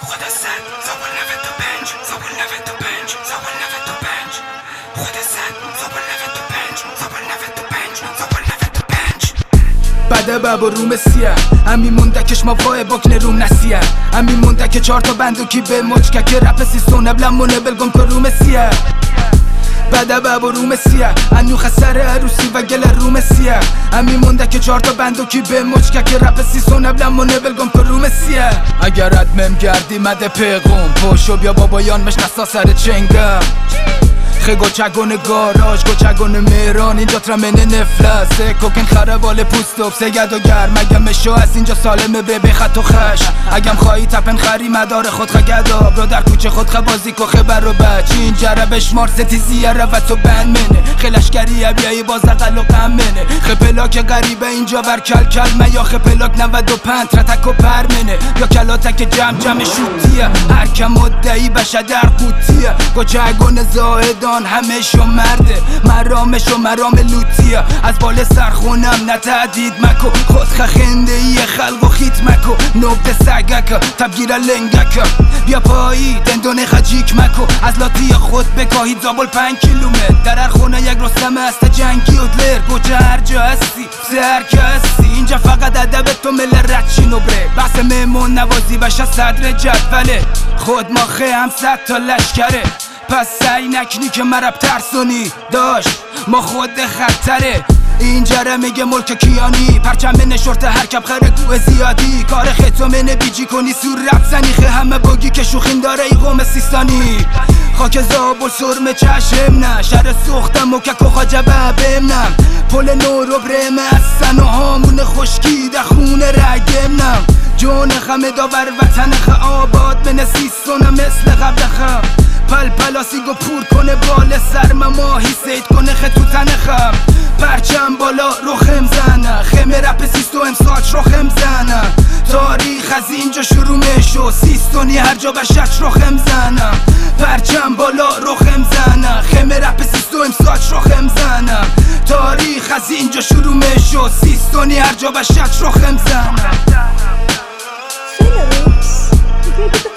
خدا زد زابل 95 زابل 95 زابل 95 خدا زد زابل 95 زابل 95 زابل 95 بده باب و روم سیه امی مونده کش ما وای بکنه روم نسیه امی مونده که 4 تا بندو کی به مچکه که رپ سیستونه بلمونه بلگم که روم سیه بده باب و روم سیه انو خسر عروسی و گل روم سیه امی مونده که 4 تا بندو کی به مچکه که رپ سیستونه بلمونه بلگم که روم سیه اگر ادمم گردی مده پیغم پوشو بیا بابایان مش نسا سر چنگم گوچگون گاراژ گوچگون میران اینجا ترمنه نفلسه کوکن خربال پوستوب سگد و گرم اگه مشو از اینجا سالمه به خط و خش اگم خواهی تپن خری مدار خود خگدا برو در کوچه خود خبازی که خبر و بچ این جره بشمار ستیزیه روت و بند منه خلشگریه بیایی باز اقل و قم منه خپلاک غریبه اینجا بر کل کل یا خپلاک 95 ترتک و پر منه یا کلاتک جمع شوتیه هر کم مدعی بشه در قوتیه گوچگون زاهدان همه شو مرده مرامش و مرام لوتیه از بال سرخونم نه تهدید مکو خود خنده ای خلق و خیت مکو نبت سگک تبگیر لنگک بیا پایی دندون خجیک مکو از لاتی خود بکاهید زابل 5 کیلومتر در هر خونه یک رستم است جنگی ادلر گوچه هر جا هستی سر که هستی اینجا فقط ادب تو مل ردچین و بره بحث مهمون نوازی بشه صدر جدوله خود ما هم 100 تا لشکره پس سعی نکنی که مرب ترسونی داشت ما خود خطره اینجا میگه ملک کیانی پرچم نشورت هر کب خره گوه زیادی کار خطو منه بیجی کنی سور رفت زنیخه همه بگی که شوخین داره ای قوم سیستانی خاک زابل سرمه چشم نه شهر سوختم و که خاجبه بمنم پل نورو برمه از سن و هامون خشکی در خونه رگم نم جون خمه داور وطن خ آباد من سیستانم مثل قبل خم پل پلاسیگو پور کنه بال سرم ماهی سید کنه خطو تنخم پرچم بالا روخم زنه خمه رپ سیستو امساچ روخم زنه تاریخ از اینجا شروع میشو سیستونی هر جا بشت روخم زنه پرچم بالا روخم زنه خمه رپ سیستو امساچ روخم زنه تاریخ از اینجا شروع میشو سیستونی هر جا بشت روخم زنه